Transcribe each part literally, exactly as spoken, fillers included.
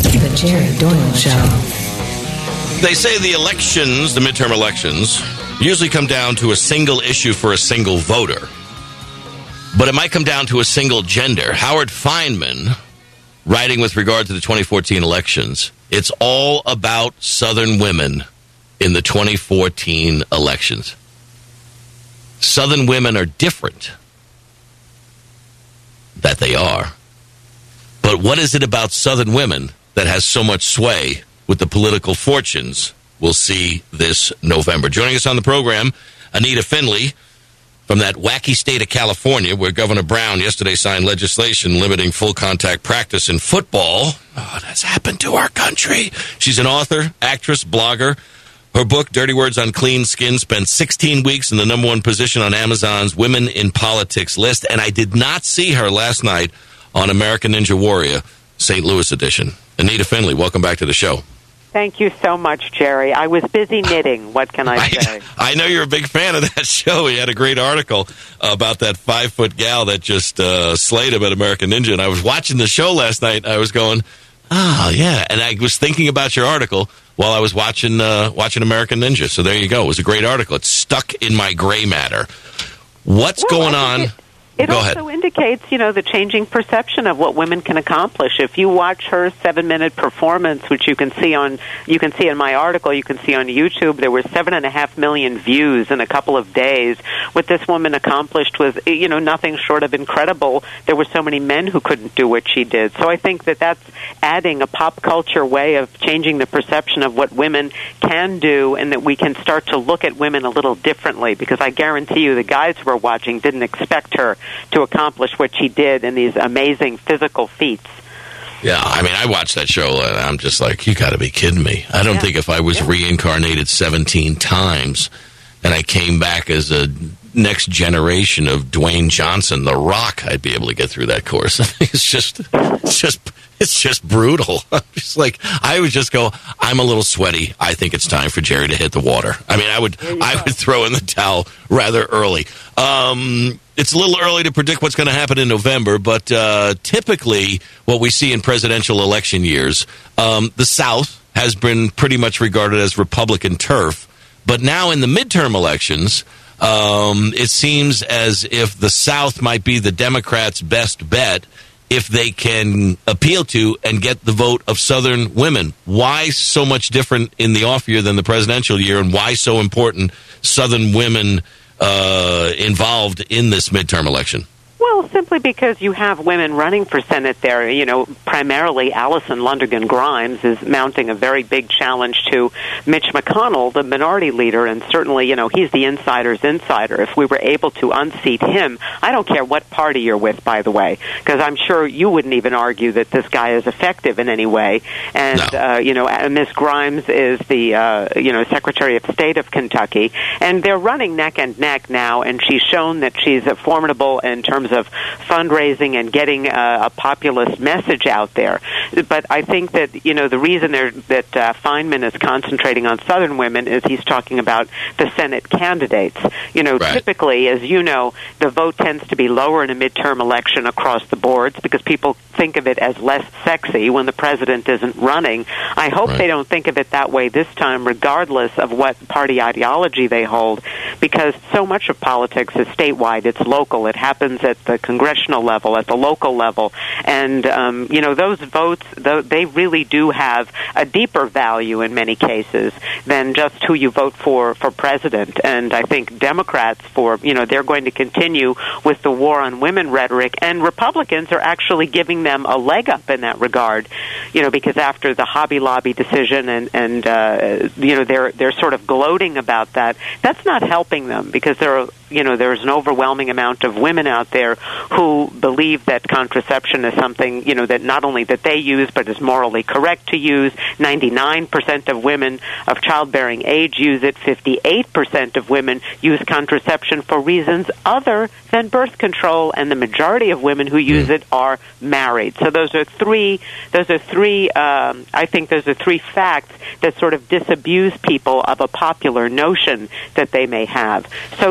The Jerry Doyle Show. They say the elections, the midterm elections, usually come down to a single issue for a single voter. But it might come down to a single gender. Howard Fineman, writing with regard to the twenty fourteen elections, it's all about Southern women in the twenty fourteen elections. Southern women are different. That they are. But what is it about Southern women that has so much sway with the political fortunes? We'll see this November. Joining us on the program, Anita Finley from that wacky state of California, where Governor Brown yesterday signed legislation limiting full contact practice in football. Oh, that's happened to our country. She's an author, actress, blogger. Her book, Dirty Words on Clean Skin, spent sixteen weeks in the number one position on Amazon's Women in Politics list. And I did not see her last night on American Ninja Warrior, Saint Louis edition. Anita Finley, welcome back to the show. Thank you so much, Jerry. I was busy knitting. What can I say? I, I know you're a big fan of that show. He had a great article about that five-foot gal that just uh, slayed him at American Ninja. And I was watching the show last night. I was going, oh, yeah. And I was thinking about your article while I was watching uh, watching American Ninja. So there you go. It was a great article. It's stuck in my gray matter. What's well, going on? It- It Go also ahead. indicates, you know, the changing perception of what women can accomplish. If you watch her seven-minute performance, which you can see on, you can see in my article, you can see on YouTube, there were seven and a half million views in a couple of days. What this woman accomplished was, you know, nothing short of incredible. There were so many men who couldn't do what she did. So I think that that's adding a pop culture way of changing the perception of what women can do, and that we can start to look at women a little differently. Because I guarantee you, the guys who were watching didn't expect her to accomplish what she did in these amazing physical feats. Yeah, I mean, I watched that show, and I'm just like, you got to be kidding me. I don't yeah. think if I was yeah. reincarnated seventeen times and I came back as a next generation of Dwayne Johnson, The Rock, I'd be able to get through that course. It's just, it's just, it's just brutal. I'm just like, I would just go, I'm a little sweaty. I think it's time for Jerry to hit the water. I mean, I would, I go. would throw in the towel rather early. Um, It's a little early to predict what's going to happen in November, but uh, typically what we see in presidential election years, um, the South has been pretty much regarded as Republican turf. But now in the midterm elections, um, it seems as if the South might be the Democrats' best bet if they can appeal to and get the vote of Southern women. Why so much different in the off year than the presidential year, and why so important Southern women Uh, involved in this midterm election? Well, simply because you have women running for Senate there. You know, primarily Allison Lundergan Grimes is mounting a very big challenge to Mitch McConnell, the minority leader, and certainly, you know, he's the insider's insider. If we were able to unseat him, I don't care what party you're with, by the way, because I'm sure you wouldn't even argue that this guy is effective in any way. And, no. uh, you know, Miz Grimes is the, uh, you know, Secretary of State of Kentucky, and they're running neck and neck now, and she's shown that she's uh, formidable in terms of fundraising and getting uh, a populist message out there. But I think that, you know, the reason that uh, Fineman is concentrating on Southern women is he's talking about the Senate candidates. You know, right. Typically, as you know, the vote tends to be lower in a midterm election across the boards because people think of it as less sexy when the president isn't running. I hope right. they don't think of it that way this time, regardless of what party ideology they hold, because so much of politics is statewide. It's local. It happens at the congressional level, at the local level. And, um, you know, those votes, they really do have a deeper value in many cases than just who you vote for for president. And I think Democrats, for, you know, they're going to continue with the war on women rhetoric, and Republicans are actually giving them a leg up in that regard, you know, because after the Hobby Lobby decision and, and uh, you know, they're, they're sort of gloating about that. That's not helping them because there are, you know, there's an overwhelming amount of women out there who believe that contraception is something, you know, that not only that they use, but is morally correct to use. ninety-nine percent of women of childbearing age use it. fifty-eight percent of women use contraception for reasons other than birth control, and the majority of women who use it are married. So those are three, those are three, um, I think those are three facts that sort of disabuse people of a popular notion that they may have. So that's just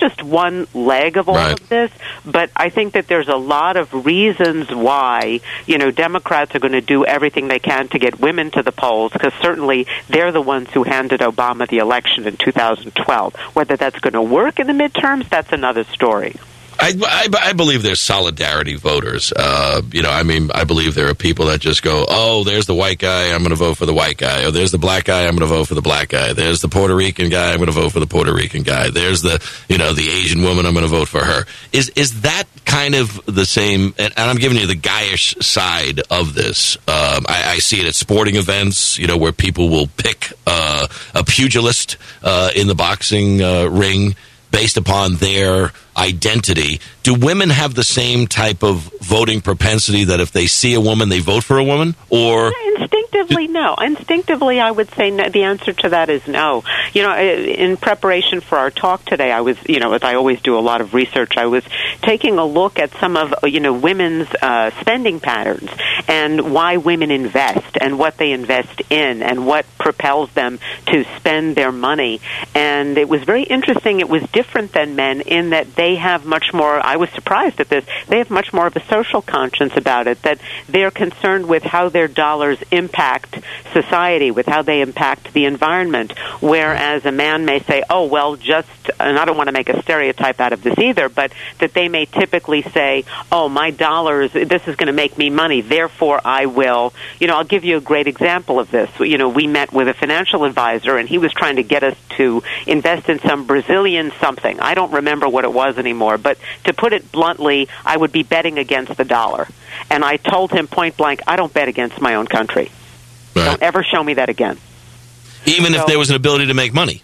just one leg of all right. of this, but I think that there's a lot of reasons why, you know, Democrats are going to do everything they can to get women to the polls, because certainly they're the ones who handed Obama the election in two thousand twelve. Whether that's going to work in the midterms, that's another story. I, I, I believe there's solidarity voters. Uh, you know, I mean, I believe there are people that just go, oh, there's the white guy, I'm going to vote for the white guy. Or there's the black guy, I'm going to vote for the black guy. There's the Puerto Rican guy, I'm going to vote for the Puerto Rican guy. There's the, you know, the Asian woman, I'm going to vote for her. Is is that kind of the same? And, and I'm giving you the guyish side of this. Um, I, I see it at sporting events, you know, where people will pick uh, a pugilist uh, in the boxing uh, ring based upon their identity. Do women have the same type of voting propensity that if they see a woman, they vote for a woman? Or instinctively, no. Instinctively, I would say no. The answer to that is no. You know, in preparation for our talk today, I was, you know, as I always do a lot of research, I was taking a look at some of, you know, women's uh, spending patterns and why women invest and what they invest in and what propels them to spend their money. And it was very interesting. It was different than men in that they have much more, I was surprised at this, they have much more of a social conscience about it, that they're concerned with how their dollars impact society, with how they impact the environment, whereas a man may say, oh, well, just, and I don't want to make a stereotype out of this either, but that they may typically say, oh, my dollars, this is going to make me money, therefore I will, you know, I'll give you a great example of this. You know, we met with a financial advisor, and he was trying to get us to invest in some Brazilian something. I don't remember what it was anymore, but to put it bluntly, I would be betting against the dollar. And I told him point blank, I don't bet against my own country. Right. Don't ever show me that again. Even so, if there was an ability to make money?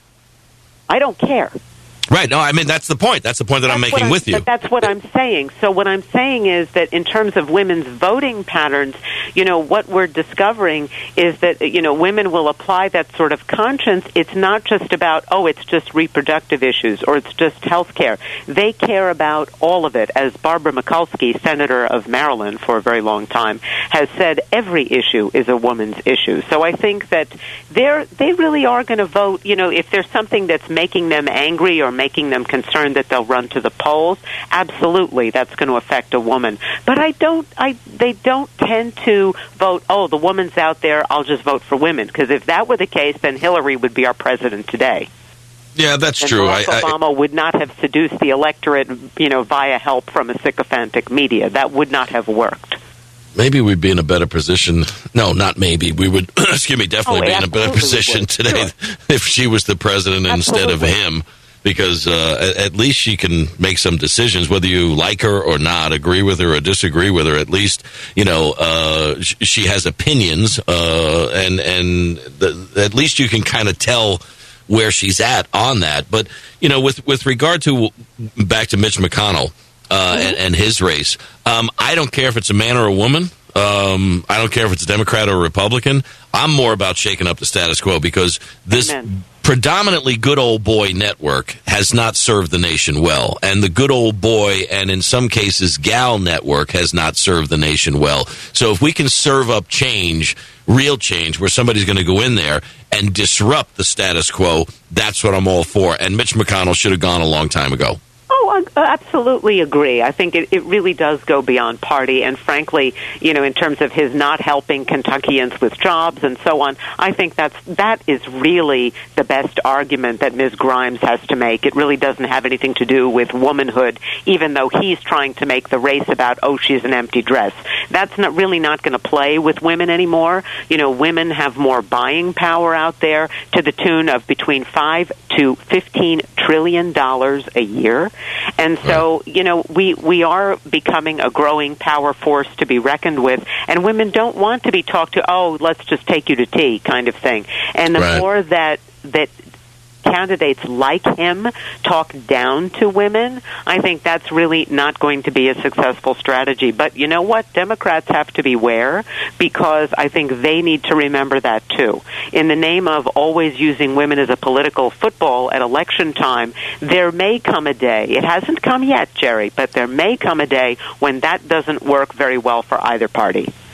I don't care. Right. No, I mean, that's the point. That's the point that that's I'm making I'm, with you. That's what I'm saying. So what I'm saying is that in terms of women's voting patterns, you know, what we're discovering is that, you know, women will apply that sort of conscience. It's not just about, oh, it's just reproductive issues or it's just health care. They care about all of it. As Barbara Mikulski, Senator of Maryland for a very long time, has said, every issue is a woman's issue. So I think that they're, they really are going to vote, you know, if there's something that's making them angry or making them concerned that they'll run to the polls, absolutely, that's going to affect a woman. But I don't, I, they don't tend to vote, oh, the woman's out there, I'll just vote for women. Because if that were the case, then Hillary would be our president today. Yeah, that's and true. Barack I, Obama I, would not have seduced the electorate, you know, via help from a sycophantic media. That would not have worked. Maybe we'd be in a better position. No, not maybe. We would, excuse me, definitely oh, be in a better position today sure. if she was the president absolutely. instead of him. Because uh, at least she can make some decisions, whether you like her or not, agree with her or disagree with her. At least, you know, uh, sh- she has opinions, uh, and and the, at least you can kind of tell where she's at on that. But, you know, with, with regard to, back to Mitch McConnell uh, mm-hmm. and, and his race, um, I don't care if it's a man or a woman. Um, I don't care if it's a Democrat or a Republican. I'm more about shaking up the status quo because this Amen. predominantly good old boy network has not served the nation well. And the good old boy, and in some cases gal network, has not served the nation well. So if we can serve up change, real change, where somebody's going to go in there and disrupt the status quo, that's what I'm all for. And Mitch McConnell should have gone a long time ago. Oh, I absolutely agree. I think it, it really does go beyond party. And frankly, you know, in terms of his not helping Kentuckians with jobs and so on, I think that's, that is really the best argument that Miz Grimes has to make. It really doesn't have anything to do with womanhood, even though he's trying to make the race about, oh, she's an empty dress. That's not really not going to play with women anymore. You know, women have more buying power out there to the tune of between five to fifteen trillion dollars a year. And so, you know, we, we are becoming a growing power force to be reckoned with, and women don't want to be talked to, oh, let's just take you to tea kind of thing. And the right. more that that candidates like him talk down to women, I think that's really not going to be a successful strategy. But you know what? Democrats have to beware, because I think they need to remember that too. In the name of always using women as a political football at election time, there may come a day, it hasn't come yet, Jerry, but there may come a day when that doesn't work very well for either party.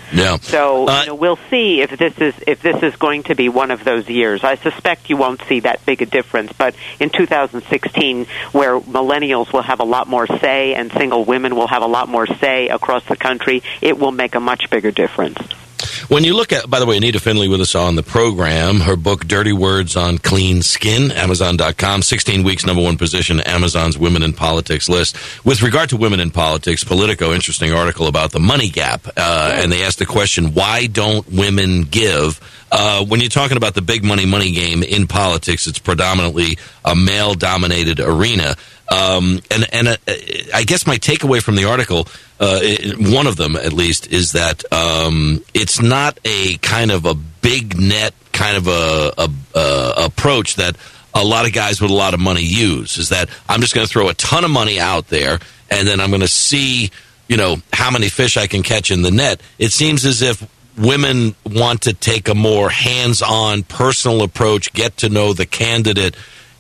Yeah. So uh, you know, we'll see if this is if this is going to be one of those years. I suspect you won't see that big a difference, but in two thousand sixteen, where millennials will have a lot more say and single women will have a lot more say across the country, it will make a much bigger difference. When you look at, by the way, Anita Finley with us on the program, her book, Dirty Words on Clean Skin, Amazon dot com, sixteen weeks, number one position, Amazon's Women in Politics list. With regard to women in politics, Politico, interesting article about the money gap, uh, and they asked the question, why don't women give? Uh, when you're talking about the big money, money game in politics, it's predominantly a male-dominated arena. Um, and and uh, I guess my takeaway from the article, uh, one of them at least, is that um, it's not a kind of a big net kind of a, a, a approach that a lot of guys with a lot of money use. Is that I'm just going to throw a ton of money out there, and then I'm going to see, you know, how many fish I can catch in the net. It seems as if women want to take a more hands-on, personal approach, get to know the candidate,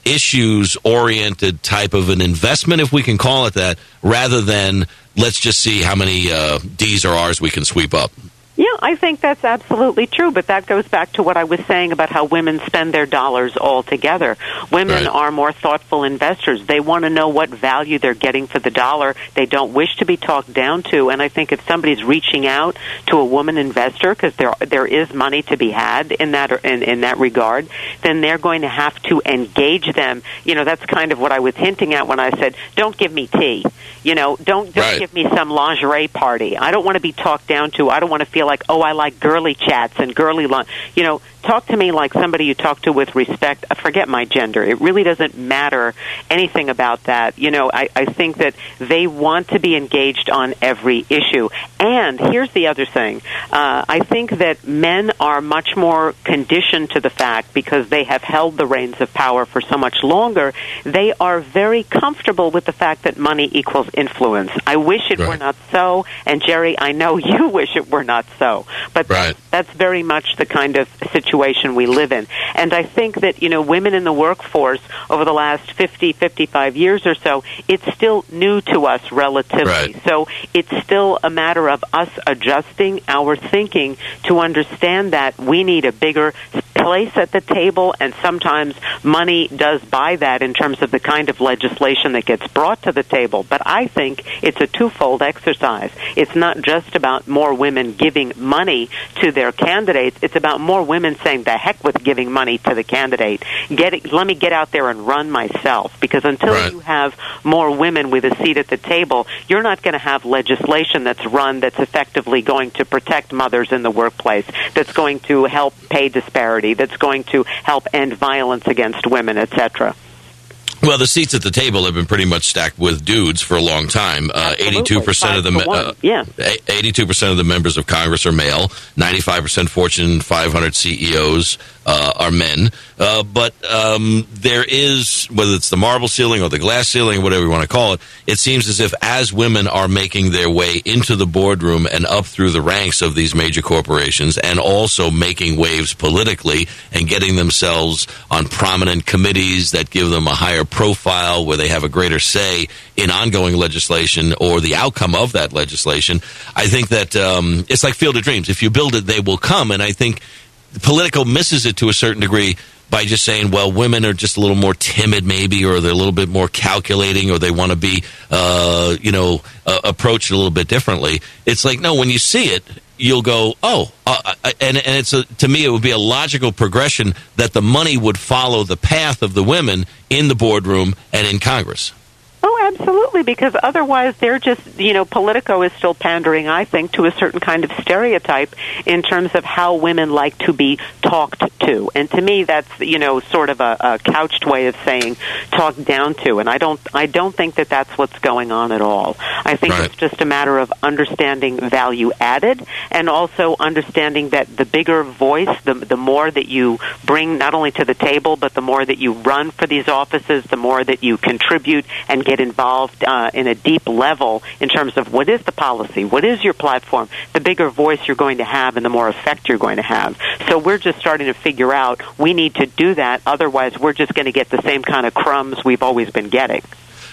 issues-oriented type of an investment, if we can call it that, rather than let's just see how many uh, D's or R's we can sweep up. Yeah, I think that's absolutely true, but that goes back to what I was saying about how women spend their dollars all together. Women right. are more thoughtful investors. They want to know what value they're getting for the dollar. They don't wish to be talked down to, and I think if somebody's reaching out to a woman investor, because there there is money to be had in that in, in that regard, then they're going to have to engage them. You know, that's kind of what I was hinting at when I said, don't give me tea. You know, don't, don't right. give me some lingerie party. I don't want to be talked down to. I don't want to feel like, oh, I like girly chats and girly lunch. You know, talk to me like somebody you talk to with respect. Forget my gender. It really doesn't matter anything about that. You know, I, I think that they want to be engaged on every issue. And here's the other thing. Uh, I think that men are much more conditioned to the fact, because they have held the reins of power for so much longer, they are very comfortable with the fact that money equals influence. I wish it right. were not so, and Jerry, I know you wish it were not so. But right. that's, that's very much the kind of situation we live in. And I think that, you know, women in the workforce over the last fifty, fifty-five years or so, it's still new to us relatively. Right. So it's still a matter of us adjusting our thinking to understand that we need a bigger place at the table, and sometimes money does buy that in terms of the kind of legislation that gets brought to the table. But I think it's a twofold exercise. It's not just about more women giving money to their candidates. It's about more women saying, the heck with giving money to the candidate. Get it, let me get out there and run myself. Because until right. you have more women with a seat at the table, you're not going to have legislation that's run that's effectively going to protect mothers in the workplace, that's going to help pay disparity, that's going to help end violence against women, et cetera. Well, the seats at the table have been pretty much stacked with dudes for a long time. Uh, eighty-two percent of the uh, yeah. eighty-two percent of the members of Congress are male. ninety-five percent Fortune five hundred C E Os uh, are men. Uh, but um, there is, whether it's the marble ceiling or the glass ceiling, whatever you want to call it, it seems as if as women are making their way into the boardroom and up through the ranks of these major corporations, and also making waves politically and getting themselves on prominent committees that give them a higher profile, where they have a greater say in ongoing legislation or the outcome of that legislation. I think that um, it's like Field of Dreams. If you build it, they will come. And I think Politico misses it to a certain degree by just saying, well, women are just a little more timid maybe, or they're a little bit more calculating, or they want to be, uh, you know, uh, approached a little bit differently. It's like, no, when you see it, you'll go, oh, uh, and, and it's a, to me, it would be a logical progression that the money would follow the path of the women in the boardroom and in Congress. Oh, absolutely, because otherwise they're just, you know, Politico is still pandering, I think, to a certain kind of stereotype in terms of how women like to be talked to. And to me, that's, you know, sort of a, a couched way of saying talked down to. And I don't I don't think that that's what's going on at all. I think right. it's just a matter of understanding value added, and also understanding that the bigger voice, the, the more that you bring not only to the table, but the more that you run for these offices, the more that you contribute and get involved uh, in a deep level in terms of what is the policy, what is your platform, the bigger voice you're going to have and the more effect you're going to have. So we're just starting to figure out we need to do that, otherwise we're just going to get the same kind of crumbs we've always been getting.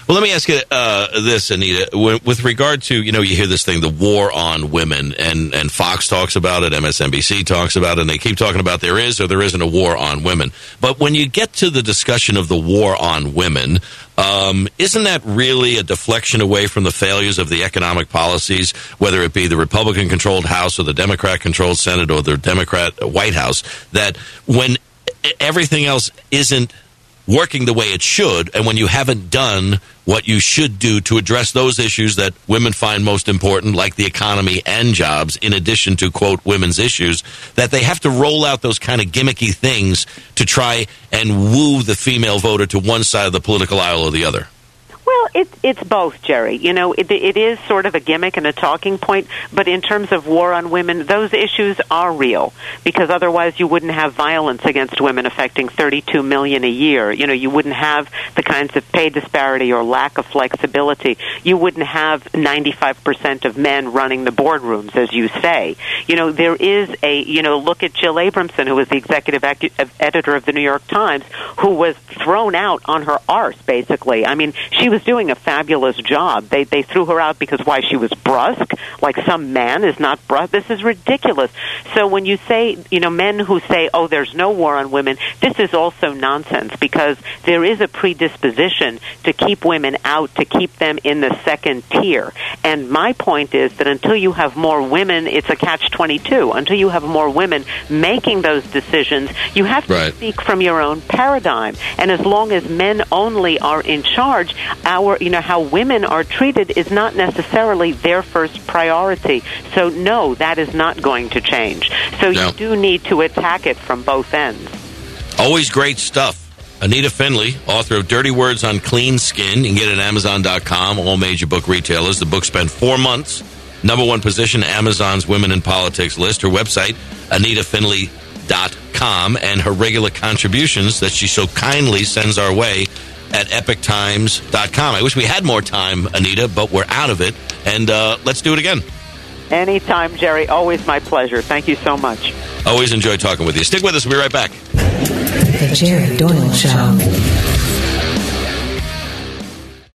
Well, let me ask you uh, this, Anita. With regard to, you know, you hear this thing, the war on women, and, and Fox talks about it, M S N B C talks about it, and they keep talking about there is or there isn't a war on women. But when you get to the discussion of the war on women, um, isn't that really a deflection away from the failures of the economic policies, whether it be the Republican-controlled House or the Democrat-controlled Senate or the Democrat White House, that when everything else isn't working the way it should, and when you haven't done what you should do to address those issues that women find most important, like the economy and jobs, in addition to, quote, women's issues, that they have to roll out those kind of gimmicky things to try and woo the female voter to one side of the political aisle or the other? Well, it, it's both, Jerry. You know, it, it is sort of a gimmick and a talking point, but in terms of war on women, those issues are real, because otherwise you wouldn't have violence against women affecting thirty-two million a year. You know, you wouldn't have the kinds of pay disparity or lack of flexibility. You wouldn't have ninety-five percent of men running the boardrooms, as you say. You know, there is a, you know, look at Jill Abramson, who was the executive ec- editor of the New York Times, who was thrown out on her arse, basically. I mean, she was doing a fabulous job. They they threw her out because why? She was brusque, like some man is not brusque. This is ridiculous. So when you say, you know, men who say, oh, there's no war on women, this is also nonsense, because there is a predisposition to keep women out, to keep them in the second tier. And my point is that until you have more women, it's a catch twenty-two. Until you have more women making those decisions, you have to right. speak from your own paradigm. And as long as men only are in charge, our, you know, how women are treated is not necessarily their first priority. So, no, that is not going to change. So no. You do need to attack it from both ends. Always great stuff. Anita Finley, author of Dirty Words on Clean Skin. You can get it at Amazon dot com, all major book retailers. The book spent four months. Number one position, Amazon's Women in Politics list. Her website, Anita Finley dot com, and her regular contributions that she so kindly sends our way at epic times dot com. I wish we had more time, Anita, but we're out of it. And uh, let's do it again. Anytime, Jerry. Always my pleasure. Thank you so much. Always enjoy talking with you. Stick with us. We'll be right back. The Jerry Doyle Show.